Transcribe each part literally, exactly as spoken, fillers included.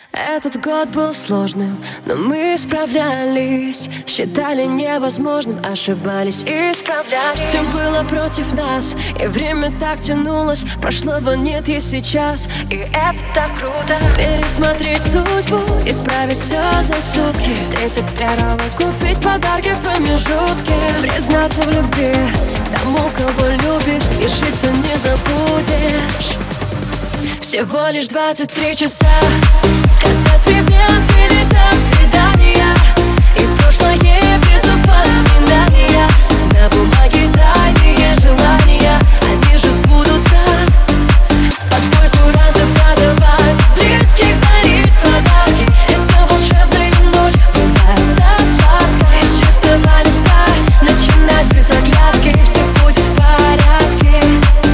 Этот год был сложным, но мы справлялись. Считали невозможным, ошибались и справлялись. Все было против нас, и время так тянулось. Прошлого нет и сейчас, и это так круто. Пересмотреть судьбу, исправить все за сутки. Тридцать первого купить подарки в промежутке. Признаться в любви тому, кого любишь, и жизнь не забудешь. Всего лишь двадцать три часа. Сказать привет или до свидания. И прошлое без упоминания. На бумаге тайные желания, они же сбудутся. Под бой курантов радовать, близких дарить подарки. Это волшебная ночь, бывает так сладко. Из чистого листа начинать без оглядки. Все будет в порядке.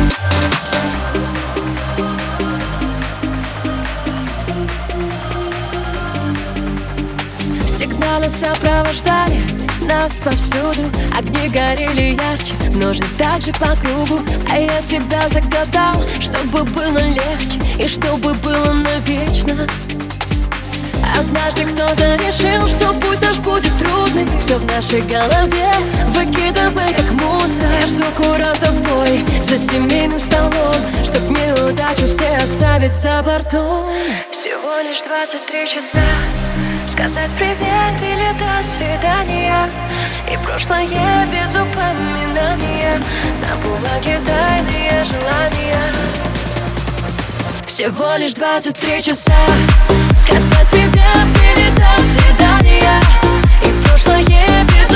Сигналы сопровождали нас повсюду. Огни горели ярче, множесть также по кругу. А я тебя загадал, чтобы было легче и чтобы было навечно. Однажды кто-то решил, что путь наш будет трудный. Все в нашей голове выкидывай как мусор. Я жду курантов бой за семейным столом, чтоб неудачу все оставить за бортом. Всего лишь двадцать три часа. Сказать привет или до свидания. И прошлое без упоминания. На бумаге тайные желания. Всего лишь двадцать три часа. Сказать привет или до свидания. И прошлое без